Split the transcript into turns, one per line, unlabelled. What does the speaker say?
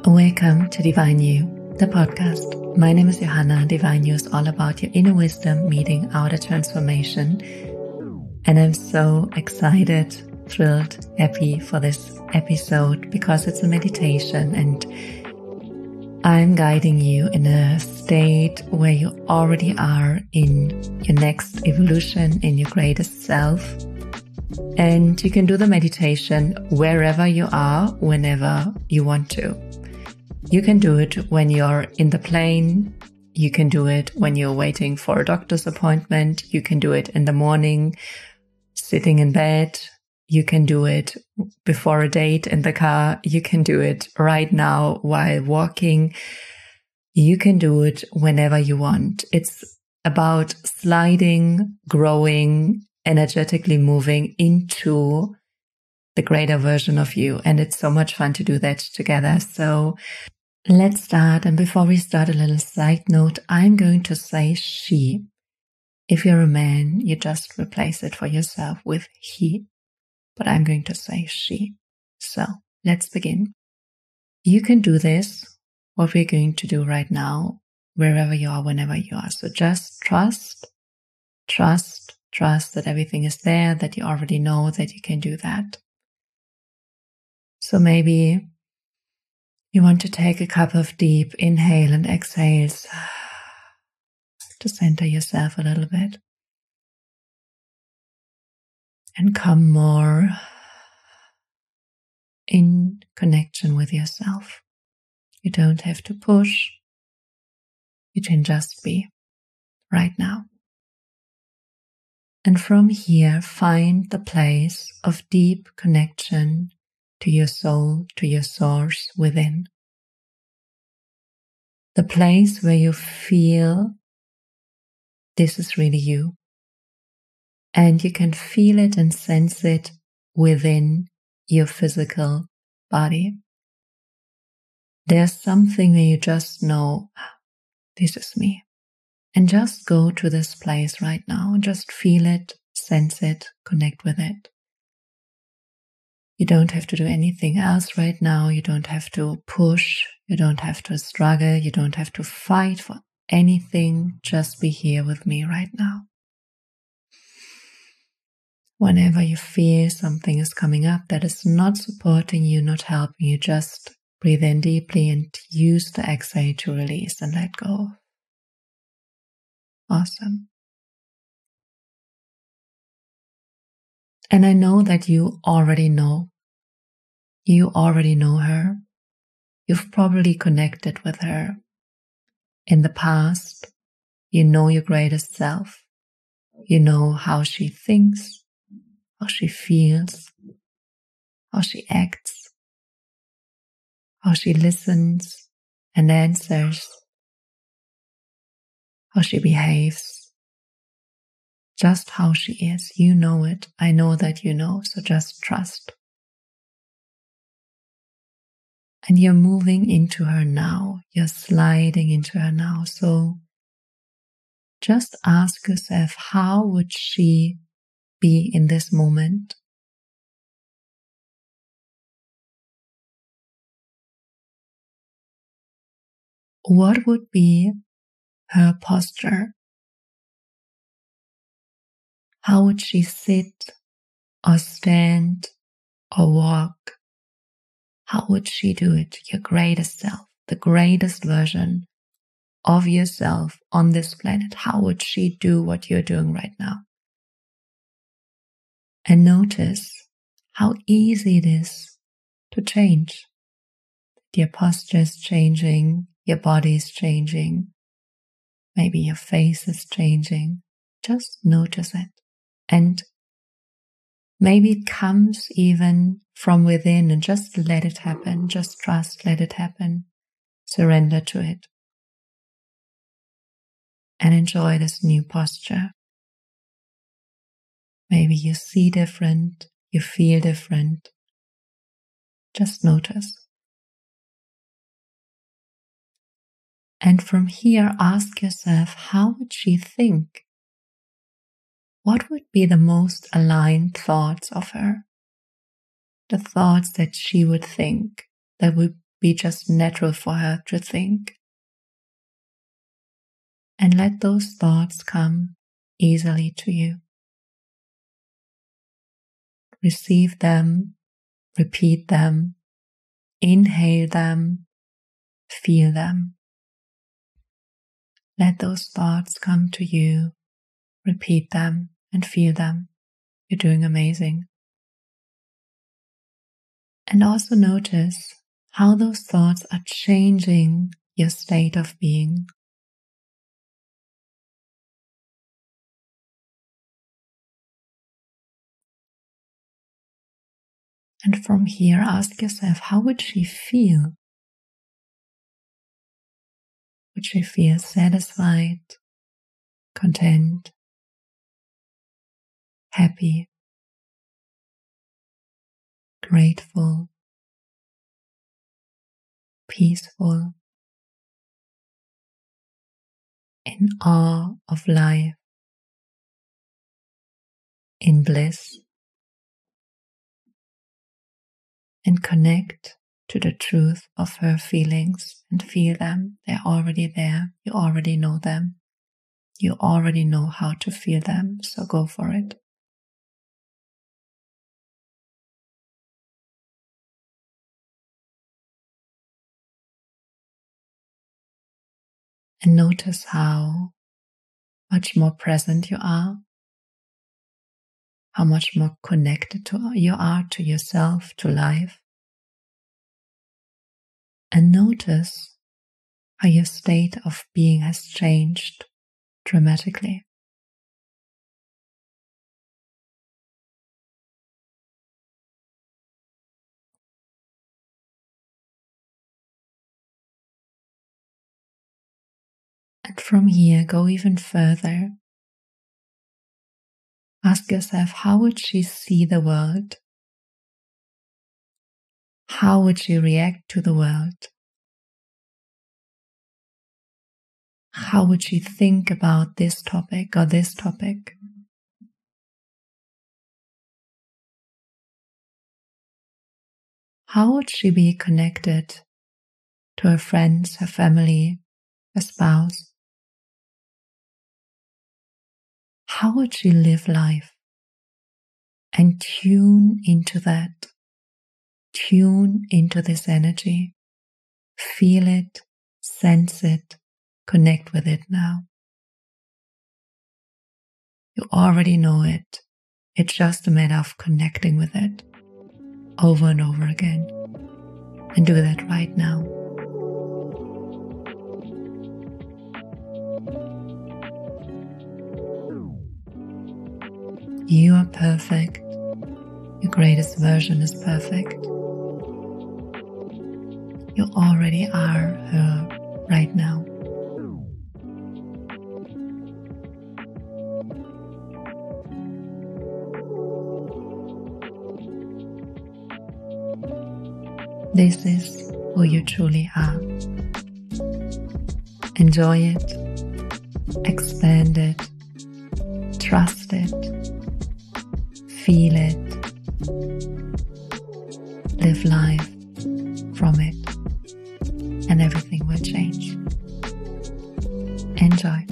Welcome to Divine You, the podcast. My name is Johanna. Divine You is all about your inner wisdom meeting outer transformation. And I'm so excited, thrilled, happy for this episode because it's a meditation and I'm guiding you in a state where you already are in your next evolution, in your greatest self. And you can do the meditation wherever you are, whenever you want to. You can do it when you're in the plane. You can do it when you're waiting for a doctor's appointment. You can do it in the morning, sitting in bed. You can do it before a date in the car. You can do it right now while walking. You can do it whenever you want. It's about sliding, growing, energetically moving into the greater version of you. And it's so much fun to do that together. So let's start. And before we start, a little side note, I'm going to say she. If you're a man, you just replace it for yourself with he. But I'm going to say she. So let's begin. You can do this, what we're going to do right now, wherever you are, whenever you are. So just trust that everything is there, that you already know that you can do that. So maybe you want to take a couple of deep inhale and exhales to center yourself a little bit and come more in connection with yourself. You don't have to push. You can just be right now. And from here, find the place of deep connection to your soul, to your source within. The place where you feel this is really you. And you can feel it and sense it within your physical body. There's something where you just know, this is me. And just go to this place right now and just feel it, sense it, connect with it. You don't have to do anything else right now. You don't have to push. You don't have to struggle. You don't have to fight for anything. Just be here with me right now. Whenever you feel something is coming up that is not supporting you, not helping you, just breathe in deeply and use the exhale to release and let go. Awesome. And I know that you already know. You already know her. You've probably connected with her in the past. You know your greatest self. You know how she thinks, how she feels, how she acts, how she listens and answers, how she behaves, just how she is. You know it. I know that you know, so just trust. And you're moving into her now. You're sliding into her now. So just ask yourself, how would she be in this moment? What would be her posture? How would she sit or stand or walk? How would she do it? Your greatest self, the greatest version of yourself on this planet. How would she do what you're doing right now? And notice how easy it is to change. Your posture is changing, your body is changing, maybe your face is changing. Just notice it. And maybe it comes even from within and just let it happen. Just trust, let it happen. Surrender to it. And enjoy this new posture. Maybe you see different, you feel different. Just notice. And from here, ask yourself, how would she think? What would be the most aligned thoughts of her? The thoughts that she would think, that would be just natural for her to think. And let those thoughts come easily to you. Receive them, repeat them, inhale them, feel them. Let those thoughts come to you, repeat them, and feel them. You're doing amazing. And also notice how those thoughts are changing your state of being. And from here, ask yourself, how would she feel? Would she feel satisfied, content, happy, grateful, peaceful, in awe of life, in bliss, and connect to the truth of her feelings and feel them. They're already there. You already know them. You already know how to feel them, so go for it. And notice how much more present you are, how much more connected you are to yourself, to life. And notice how your state of being has changed dramatically. And from here, go even further. Ask yourself, how would she see the world? How would she react to the world? How would she think about this topic or this topic? How would she be connected to her friends, her family, her spouse? How would she live life? And tune into that. Tune into this energy. Feel it, sense it, connect with it now. You already know it. It's just a matter of connecting with it over and over again. And do that right now. You are perfect. Your greatest version is perfect. You already are her right now. This is who you truly are. Enjoy it, expand it, trust it, feel it, live life from it, and everything will change. Enjoy.